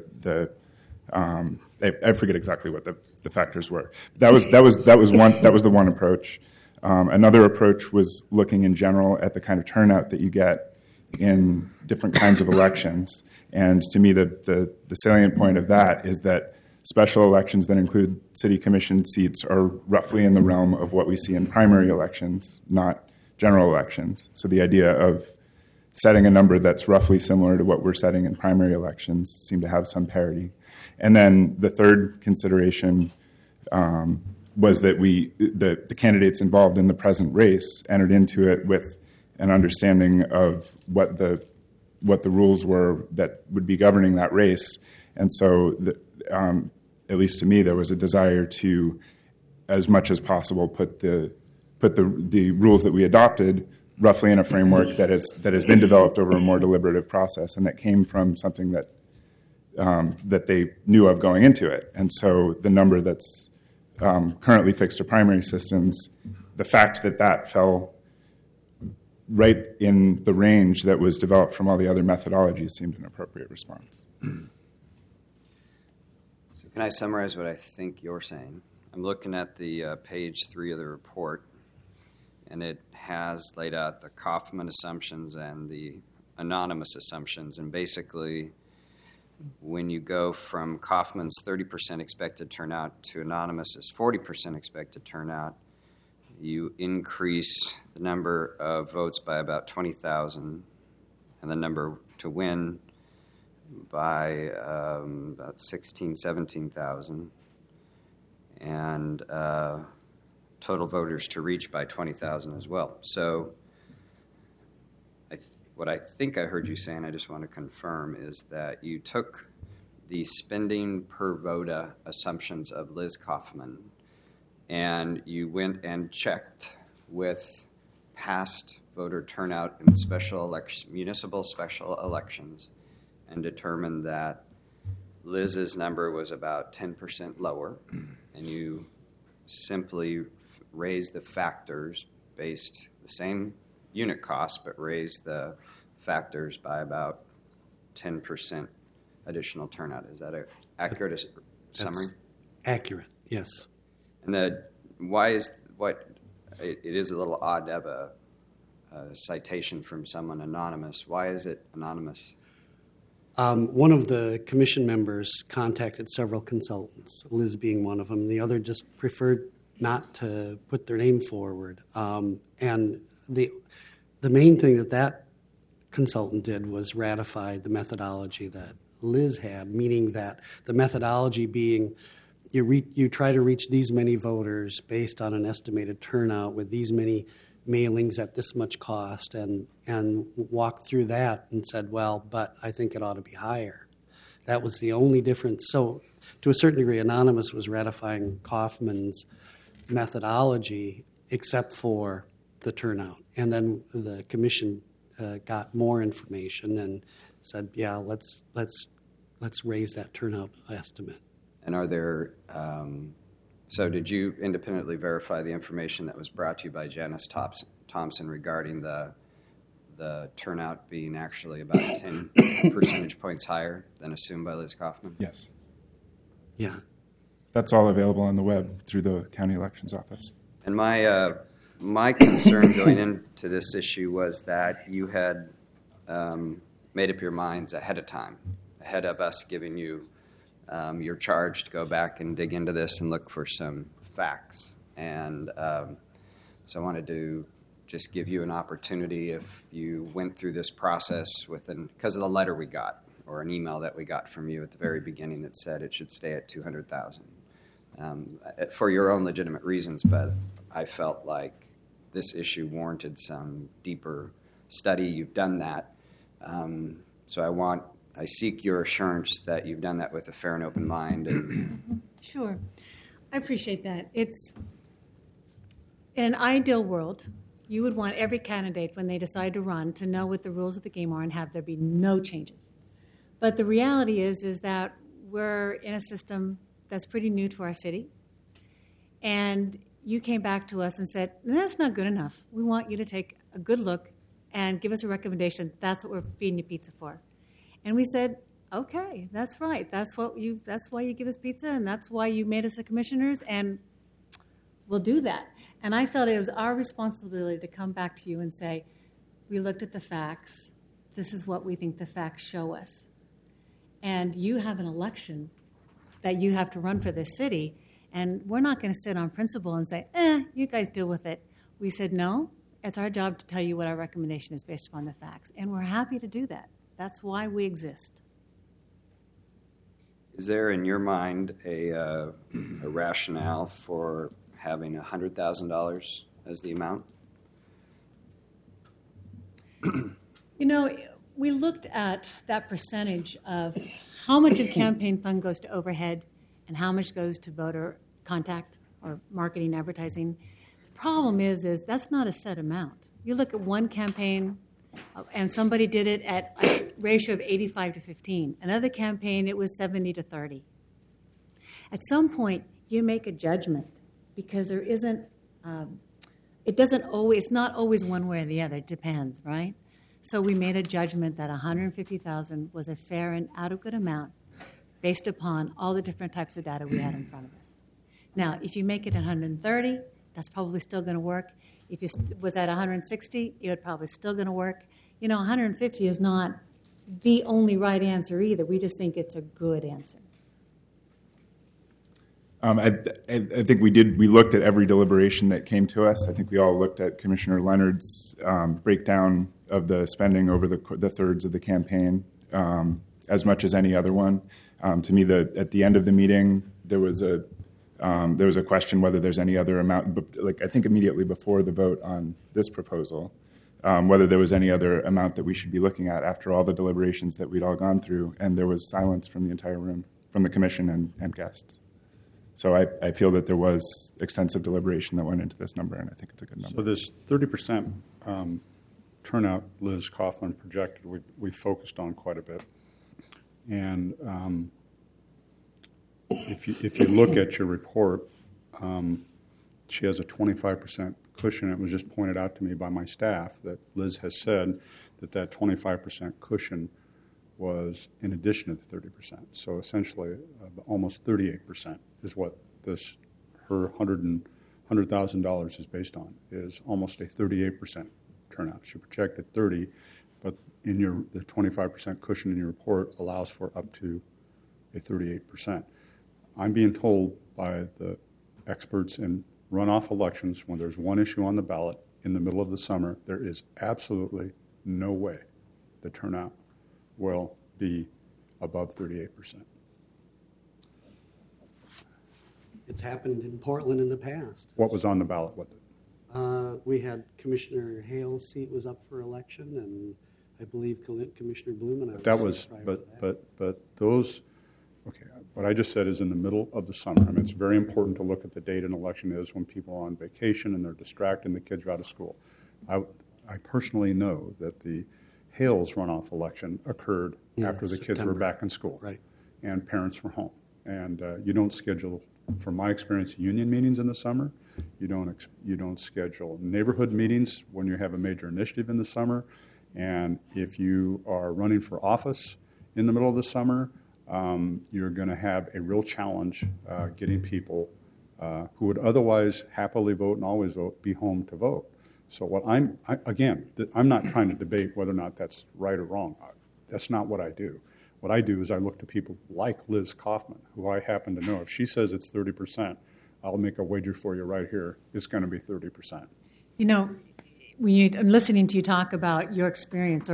M: I forget exactly what the factors were. That was the one approach. Another approach was looking in general at the kind of turnout that you get in different kinds of elections. And to me, the salient point of that is that special elections that include city commission seats are roughly in the realm of what we see in primary elections, not general elections. So the idea of setting a number that's roughly similar to what we're setting in primary elections seemed to have some parity. And then the third consideration was that the candidates involved in the present race entered into it with an understanding of what the rules were that would be governing that race. And so, at least to me, there was a desire to, as much as possible, put the rules that we adopted roughly in a framework that has been developed over a more deliberative process, and that came from something that they knew of going into it. And so the number that's currently fixed to primary systems, the fact that fell right in the range that was developed from all the other methodologies seemed an appropriate response.
G: So can I summarize what I think you're saying? I'm looking at the page 3 of the report. and it has laid out the Kaufman assumptions and the anonymous assumptions. And basically, when you go from Kaufman's 30% expected turnout to anonymous's 40% expected turnout, you increase the number of votes by about 20,000 and the number to win by about 16,000, 17,000, and total voters to reach by 20,000 as well. So what I think I heard you say, and I just want to confirm, is that you took the spending per vote assumptions of Liz Kaufman and you went and checked with past voter turnout in municipal special elections and determined that Liz's number was about 10% lower, and you simply raised the factors based the same unit cost, but raised the factors by about 10% additional turnout. Is that an accurate summary?
J: That's accurate, yes.
G: And it is a little odd to have a citation from someone anonymous. Why is it anonymous?
J: One of the commission members contacted several consultants, Liz being one of them. The other just preferred not to put their name forward. And the main thing that consultant did was ratify the methodology that Liz had, meaning that the methodology being you try to reach these many voters based on an estimated turnout with these many mailings at this much cost, and walked through that and said, well, but I think it ought to be higher. That was the only difference. So to a certain degree, Anonymous was ratifying Kaufman's methodology except for the turnout. And then the commission got more information and said, yeah, let's raise that turnout estimate.
G: And are there, so did you independently verify the information that was brought to you by Janice Thompson regarding the turnout being actually about 10 percentage points higher than assumed by Liz Kaufman?
M: Yes.
J: Yeah.
M: That's all available on the web through the county elections office.
G: And my concern going into this issue was that you had made up your minds ahead of time, ahead of us giving you your charge to go back and dig into this and look for some facts. And so I wanted to just give you an opportunity, if you went through this process because of the letter we got or an email that we got from you at the very beginning that said it should stay at 200,000 for your own legitimate reasons, but I felt like this issue warranted some deeper study. You've done that. So I seek your assurance that you've done that with a fair and open mind. And
K: Sure. I appreciate that. It's in an ideal world, you would want every candidate, when they decide to run, to know what the rules of the game are and have there be no changes. But the reality is that we're in a system that's pretty new to our city. And you came back to us and said, that's not good enough. We want you to take a good look and give us a recommendation. That's what we're feeding you pizza for. And we said, okay, that's right. That's why you give us pizza, and that's why you made us the commissioners, and we'll do that. And I felt it was our responsibility to come back to you and say, we looked at the facts. This is what we think the facts show us. And you have an election that you have to run for this city, and we're not going to sit on principle and say, you guys deal with it. We said, no, it's our job to tell you what our recommendation is based upon the facts, and we're happy to do that. That's why we exist.
G: is there, in your mind, a rationale for having $100,000 as the amount?
K: You know, we looked at that percentage of how much of campaign fund goes to overhead and how much goes to voter contact or marketing, advertising. The problem is that's not a set amount. You look at one campaign, and somebody did it at a ratio of 85 to 15. Another campaign, it was 70 to 30. At some point, you make a judgment because there isn't, it's not always one way or the other. It depends, right? So we made a judgment that $150,000 was a fair and adequate amount based upon all the different types of data we had in front of us. Now, if you make it $130,000, that's probably still going to work. If you was at 160, it would probably still going to work. 150 is not the only right answer either. We just think it's a good answer.
M: I think we did. We looked at every deliberation that came to us. I think we all looked at Commissioner Leonard's breakdown of the spending over the thirds of the campaign as much as any other one. To me, at the end of the meeting, there was a question whether there's any other amount. Like I think immediately before the vote on this proposal, whether there was any other amount that we should be looking at after all the deliberations that we'd all gone through, and there was silence from the entire room, from the commission and guests. So I feel that there was extensive deliberation that went into this number, and I think it's a good number.
H: So this 30% turnout Liz Kaufman projected, we focused on quite a bit. And if you look at your report, she has a 25% cushion. It was just pointed out to me by my staff that Liz has said that 25% cushion was in addition to the 30%. So essentially, almost 38% is what her $100,000 is based on, is almost a 38% turnout. She projected 30, but the 25% cushion in your report allows for up to a 38%. I'm being told by the experts in runoff elections, when there's one issue on the ballot in the middle of the summer, there is absolutely no way the turnout will be above 38%.
J: It's happened in Portland in the past.
H: What was on the ballot?
J: We had Commissioner Hale's seat was up for election, and I believe Commissioner Blumenauer.
H: That was, but those. Okay, what I just said is in the middle of the summer. I mean, it's very important to look at the date an election is when people are on vacation and they're distracted and the kids are out of school. I personally know that the Hales runoff election occurred after the kids were back in school,
J: right,
H: and parents were home. And you don't schedule, from my experience, union meetings in the summer. You don't schedule neighborhood meetings when you have a major initiative in the summer. And if you are running for office in the middle of the summer, you're going to have a real challenge getting people who would otherwise happily vote and always vote be home to vote. So what I'm not trying to debate whether or not that's right or wrong. That's not what I do. What I do is I look to people like Liz Kaufman, who I happen to know. If she says it's 30%, I'll make a wager for you right here. It's going to be 30%.
K: When I'm listening to you talk about your experience,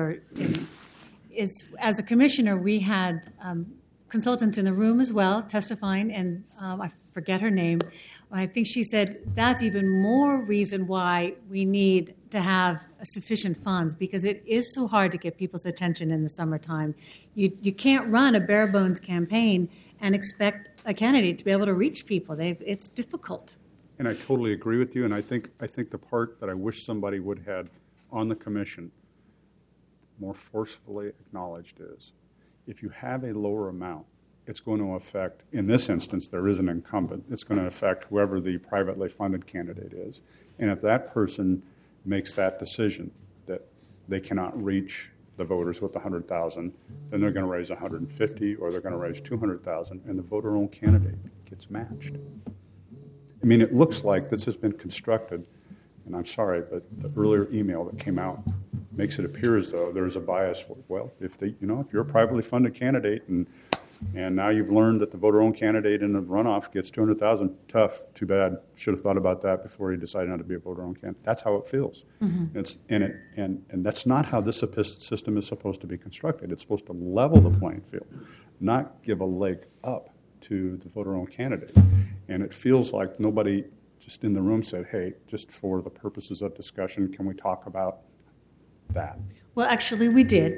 K: as a commissioner, we had consultants in the room as well testifying, and I forget her name. I think she said that's even more reason why we need to have sufficient funds, because it is so hard to get people's attention in the summertime. You can't run a bare bones campaign and expect a candidate to be able to reach people. It's difficult.
H: And I totally agree with you. And I think the part that I wish somebody would have on the commission more forcefully acknowledged is, if you have a lower amount, it's going to affect, in this instance, there is an incumbent. It's going to affect whoever the privately funded candidate is. And if that person makes that decision that they cannot reach the voters with 100,000, then they're going to raise 150, or they're going to raise 200,000, and the voter-owned candidate gets matched. I mean, it looks like this has been constructed, and I'm sorry, but the earlier email that came out makes it appear as though there's a bias for, well, if you're a privately funded candidate and now you've learned that the voter-owned candidate in the runoff gets 200,000, tough, too bad. Should have thought about that before you decided not to be a voter-owned candidate. That's how it feels. Mm-hmm. And that's not how this system is supposed to be constructed. It's supposed to level the playing field, not give a leg up to the voter-owned candidate. And it feels like nobody just in the room said, hey, just for the purposes of discussion, can we talk about that?
K: Well, actually, we did.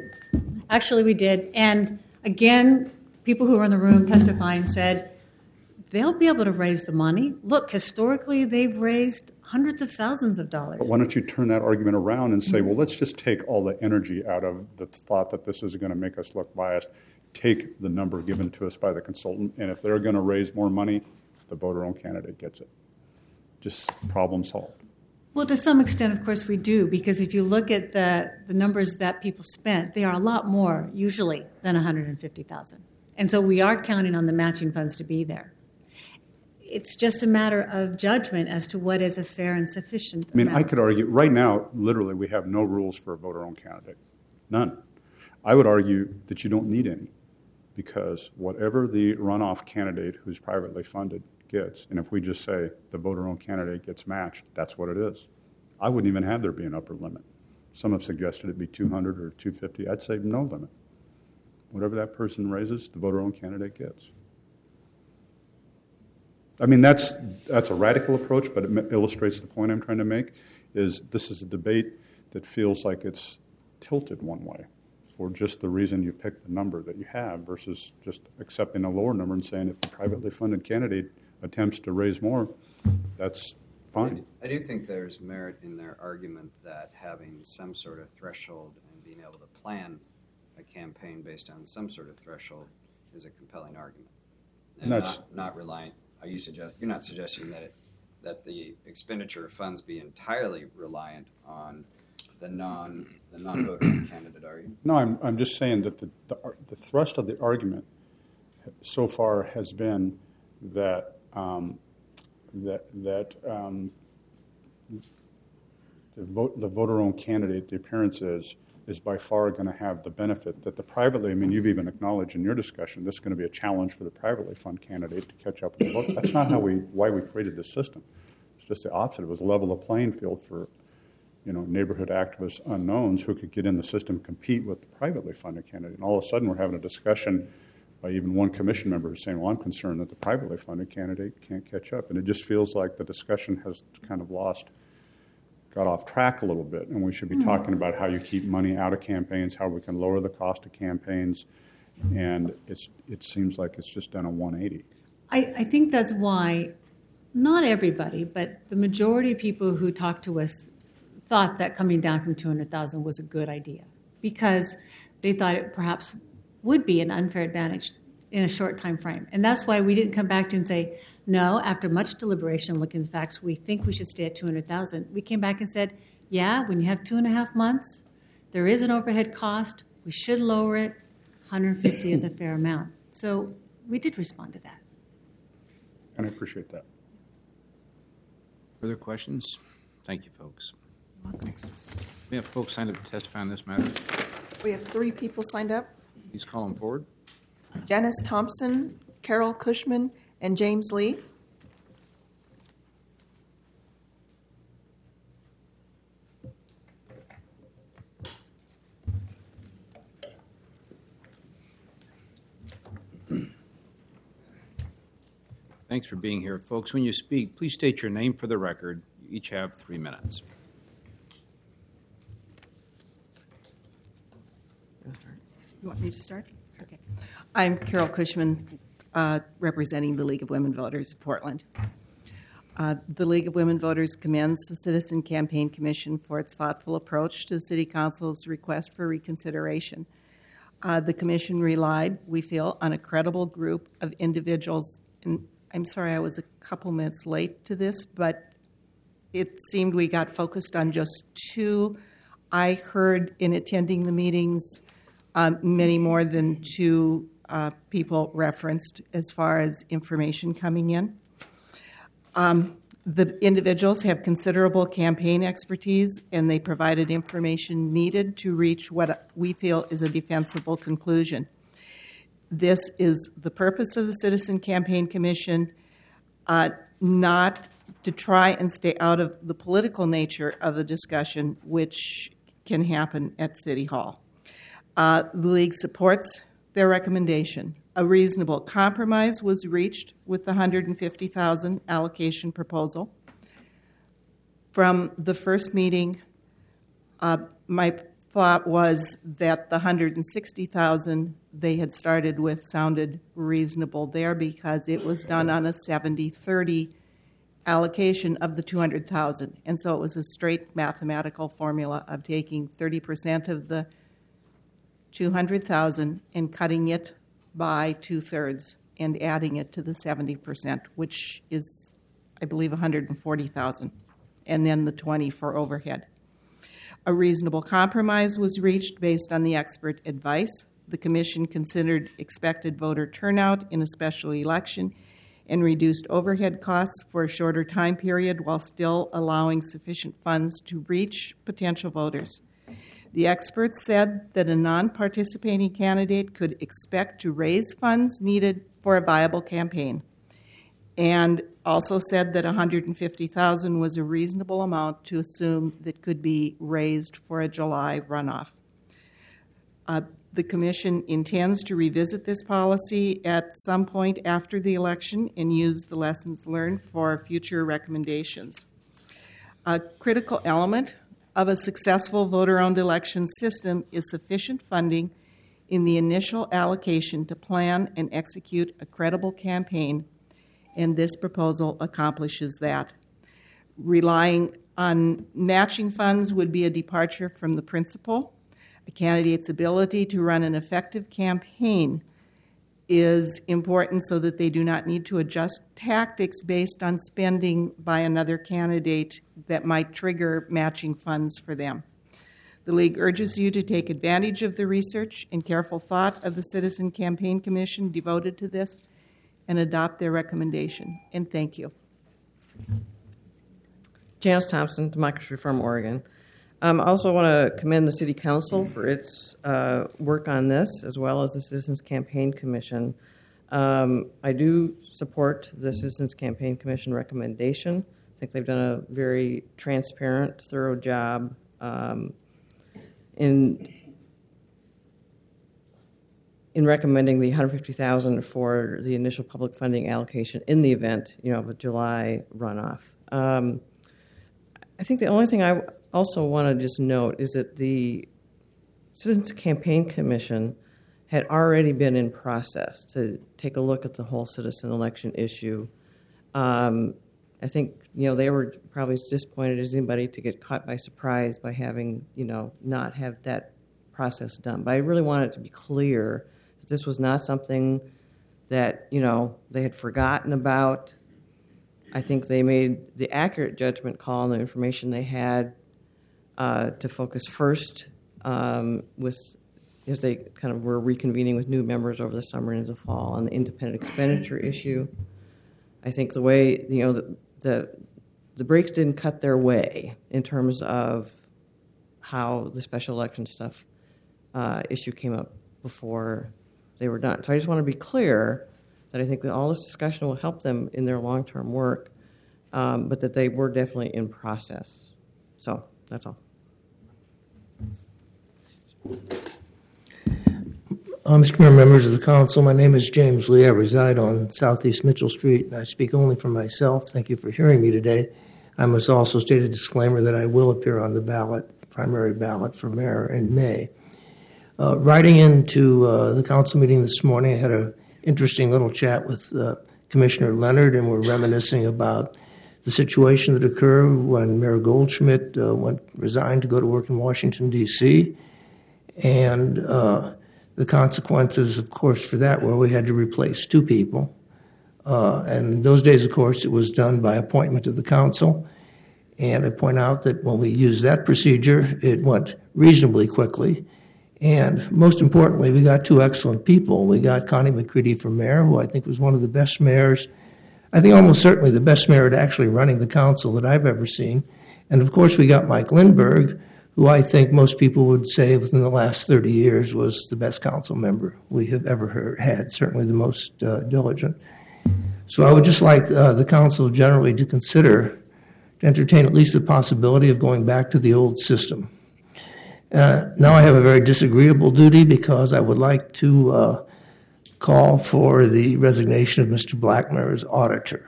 K: And again, people who were in the room testifying said they'll be able to raise the money. Look, historically, they've raised hundreds of thousands of dollars.
H: But why don't you turn that argument around and say, well, let's just take all the energy out of the thought that this is going to make us look biased. Take the number given to us by the consultant, and if they're going to raise more money, the voter-owned candidate gets it. Just problem solved.
K: Well, to some extent, of course, we do, because if you look at the numbers that people spent, they are a lot more, usually, than $150,000. And so we are counting on the matching funds to be there. it's just a matter of judgment as to what is a fair and sufficient
H: I mean,
K: amount.
H: I could argue, right now, literally, we have no rules for a voter-owned candidate. None. I would argue that you don't need any, because whatever the runoff candidate who's privately funded gets, and if we just say the voter-owned candidate gets matched, that's what it is. I wouldn't even have there be an upper limit. Some have suggested it be 200 or 250. I'd say no limit. Whatever that person raises, the voter-owned candidate gets. I mean, that's a radical approach, but it illustrates the point I'm trying to make, is this is a debate that feels like it's tilted one way, for just the reason you pick the number that you have versus just accepting a lower number and saying if the privately funded candidate attempts to raise more, that's fine.
G: I do think there's merit in their argument that having some sort of threshold and being able to plan a campaign based on some sort of threshold is a compelling argument. And not reliant. You're not suggesting that the expenditure of funds be entirely reliant on the non-voting candidate, are you?
H: No, I'm just saying that the thrust of the argument so far has been that the voter-owned candidate, the appearance is by far going to have the benefit that the privately, I mean, you've even acknowledged in your discussion, this is going to be a challenge for the privately funded candidate to catch up with the vote. That's not why we created this system. It's just the opposite. It was level the playing field for, neighborhood activists, unknowns who could get in the system, compete with the privately funded candidate. And all of a sudden we're having a discussion by even one commission member who's saying, well, I'm concerned that the privately funded candidate can't catch up. And it just feels like the discussion has kind of got off track a little bit, and we should be talking about how you keep money out of campaigns, how we can lower the cost of campaigns, and it seems like it's just done a 180.
K: I think that's why not everybody, but the majority of people who talked to us thought that coming down from 200,000 was a good idea, because they thought it perhaps would be an unfair advantage in a short time frame. And that's why we didn't come back to you and say, no, after much deliberation, looking at the facts, we think we should stay at 200,000. We came back and said, yeah, when you have 2.5 months, there is an overhead cost. We should lower it. 150 is a fair amount. So we did respond to that.
H: And I appreciate that.
B: Further questions? Thank you, folks. Thanks. We have folks signed up to testify on this matter.
E: We have 3 people signed up.
B: Please call them forward.
E: Janice Thompson, Carol Cushman, and James Lee.
B: Thanks for being here, folks. When you speak, please state your name for the record. You each have 3 minutes.
N: You want me to start? Okay. I'm Carol Cushman, representing the League of Women Voters of Portland. The League of Women Voters commends the Citizen Campaign Commission for its thoughtful approach to the City Council's request for reconsideration. The Commission relied, we feel, on a credible group of individuals. And I'm sorry I was a couple minutes late to this, but it seemed we got focused on just 2. I heard in attending the meetings many more than 2 people referenced as far as information coming in. The individuals have considerable campaign expertise, and they provided information needed to reach what we feel is a defensible conclusion. This is the purpose of the Citizen Campaign Commission, not to try and stay out of the political nature of the discussion, which can happen at City Hall. The League supports their recommendation. A reasonable compromise was reached with the $150,000 allocation proposal. From the first meeting, my thought was that the $160,000 they had started with sounded reasonable there because it was done on a 70-30 allocation of the $200,000. And so it was a straight mathematical formula of taking 30% of the $200,000 and cutting it by 2/3 and adding it to the 70%, which is, I believe, $140,000, and then the 20 for overhead. A reasonable compromise was reached based on the expert advice. The Commission considered expected voter turnout in a special election and reduced overhead costs for a shorter time period while still allowing sufficient funds to reach potential voters. The experts said that a non-participating candidate could expect to raise funds needed for a viable campaign, and also said that $150,000 was a reasonable amount to assume that could be raised for a July runoff. The Commission intends to revisit this policy at some point after the election and use the lessons learned for future recommendations. A critical element of a successful voter-owned election system is sufficient funding in the initial allocation to plan and execute a credible campaign, and this proposal accomplishes that. Relying on matching funds would be a departure from the principle. A candidate's ability to run an effective campaign is important so that they do not need to adjust tactics based on spending by another candidate that might trigger matching funds for them. The League urges you to take advantage of the research and careful thought of the Citizen Campaign Commission devoted to this and adopt their recommendation. And thank you.
O: Janice Thompson, Democracy Reform Oregon. I also want to commend the City Council for its work on this, as well as the Citizens Campaign Commission. I do support the Citizens Campaign Commission recommendation. I think they've done a very transparent, thorough job in recommending the $150,000 for the initial public funding allocation in the event, of a July runoff. I think the only thing I also want to just note is that the Citizens Campaign Commission had already been in process to take a look at the whole citizen election issue. I think, they were probably as disappointed as anybody to get caught by surprise by having, not have that process done. But I really wanted it to be clear that this was not something that, they had forgotten about. I think they made the accurate judgment call on the information they had to focus first as they kind of were reconvening with new members over the summer and into the fall on the independent expenditure issue. I think the way, the breaks didn't cut their way in terms of how the special election stuff issue came up before they were done. So I just want to be clear that I think that all this discussion will help them in their long-term work, but that they were definitely in process. So that's all.
P: Mr. Mayor, members of the council, my name is James Lee. I reside on Southeast Mitchell Street, and I speak only for myself. Thank you for hearing me today. I must also state a disclaimer that I will appear on the primary ballot for mayor in May. Riding into the council meeting this morning, I had an interesting little chat with Commissioner Leonard, and we're reminiscing about the situation that occurred when Mayor Goldschmidt resigned to go to work in Washington, D.C., and the consequences, of course, for that were we had to replace two people. And in those days, of course, it was done by appointment of the council. And I point out that when we used that procedure, it went reasonably quickly. And most importantly, we got two excellent people. We got Connie McCready for mayor, who I think was one of the best mayors, I think almost certainly the best mayor at actually running the council that I've ever seen. And of course, we got Mike Lindberg, who I think most people would say within the last 30 years was the best council member we have ever had, certainly the most diligent. So I would just like the council generally to consider, to entertain at least the possibility of going back to the old system. Now I have a very disagreeable duty because I would like to call for the resignation of Mr. Blackmer as auditor.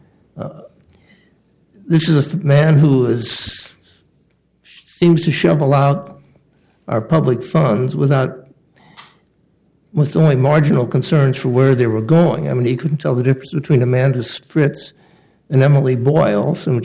P: This is a man who seems to shovel out our public funds with only marginal concerns for where they were going. I mean, he couldn't tell the difference between Amanda Spritz and Emily Boyles, and